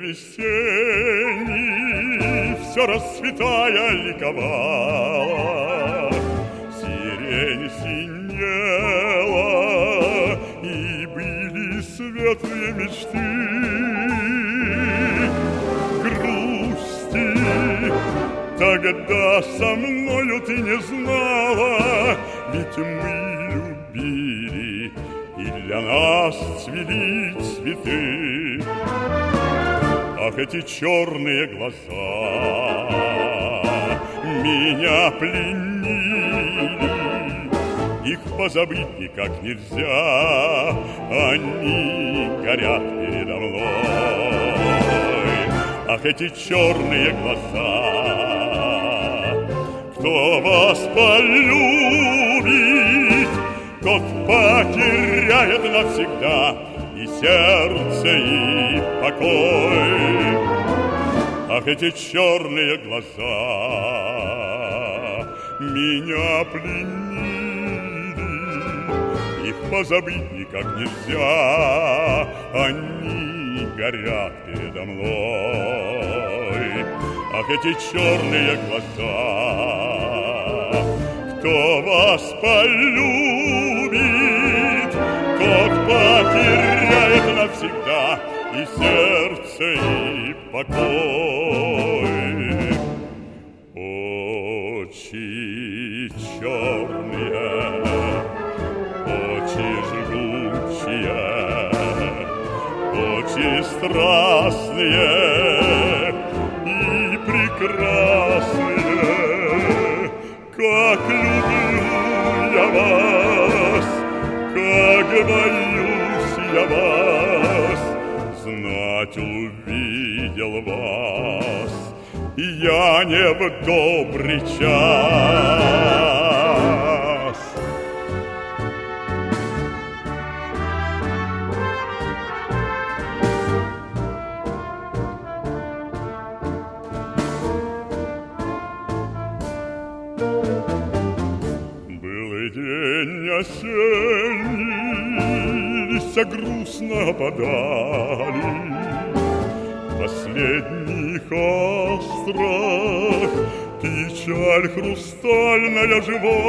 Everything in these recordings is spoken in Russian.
весенний все расцветая ликовала, сирень синела, и были светлые мечты. Грусти тогда со мною ты не знала, ведь мы любили, и для нас цвели цветы. Ах, эти черные глаза меня пленили, их позабыть никак нельзя, они горят передо мной. Ах, эти черные глаза, кто вас полюбит, тот потеряет навсегда и сердце, и покой. Ах, эти черные глаза меня пленили, их позабыть никак нельзя, они горят передо мной. Ах, эти черные глаза, кто вас полюбит, тот потеряет навсегда и сердце, и покой. Очи черные, очи жгучие, очи страстные и прекрасные, как люблю я вас, как боюсь я вас, знать увидел вас я не в добрый час. Был день осенний, листья грустно опадали, последних остров печаль хрустальная жива.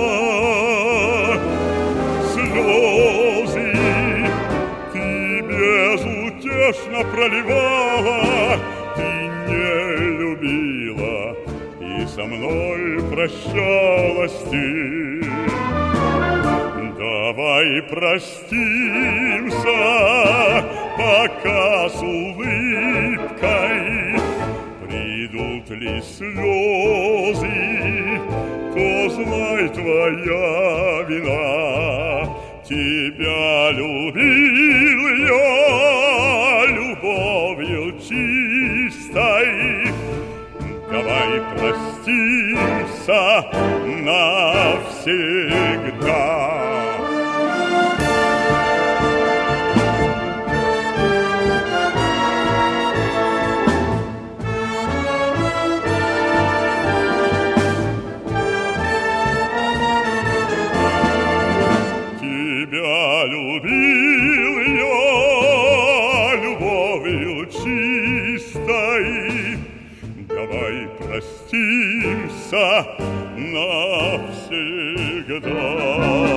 Слезы ты безутешно проливала, ты не любила и со мной прощалась ты. Давай простимся пока с улыбкой, придут ли слезы, то знай твоя вина. Тебя любил я любовью чистой. Давай простимся навсегда. Любил я любовью чистой. Давай простимся навсегда.